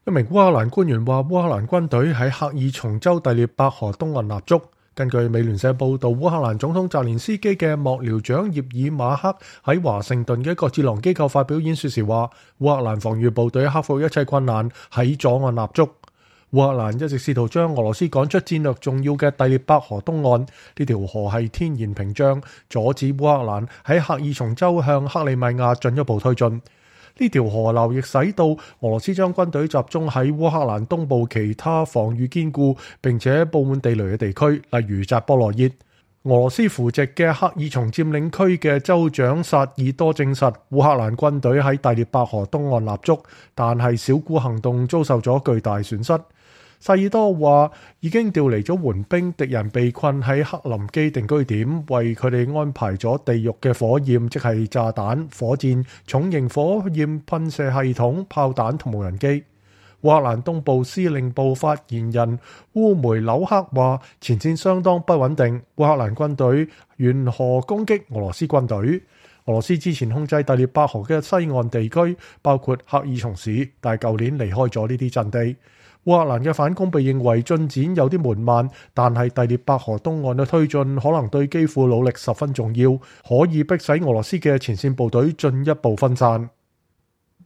一名烏克蘭官員話，烏克蘭軍隊喺赫爾松州第聶伯河東岸立足。根據美聯社報道，烏克蘭總統澤連斯基嘅幕僚長葉爾馬克喺華盛頓嘅一個智囊機構發表演說時話，烏克蘭防禦部隊克服一切困難喺左岸立足。烏克蘭一直試圖將俄羅斯趕出戰略重要嘅第聶伯河東岸，呢條河係天然屏障，阻止烏克蘭喺赫爾松州向克里米亞進一步推進。呢條河流亦使到俄羅斯將軍隊集中喺烏克蘭東部其他防禦堅固並且佈滿地雷嘅地區，例如扎波羅熱。俄羅斯扶植嘅赫爾松佔領區嘅州長薩爾多證實，烏克蘭軍隊喺第聶伯河東岸立足，但係小股行動遭受咗巨大損失。薩爾多話已經調離咗援兵，敵人被困喺克林基定居點，為佢哋安排咗地獄嘅火焰，即係炸彈、火箭、重型火焰噴射系統、炮彈同無人機。烏克蘭東部司令部發言人烏梅紐克話，前線相當不穩定，烏克蘭軍隊沿河攻擊俄羅斯軍隊。俄羅斯之前控制第聶伯河嘅西岸地區，包括赫爾松市，但係舊年離開咗呢啲陣地。烏克蘭嘅反攻被認為進展有啲緩慢，但係第聶伯河東岸嘅推進可能對基輔努力十分重要，可以迫使俄羅斯嘅前線部隊進一步分散。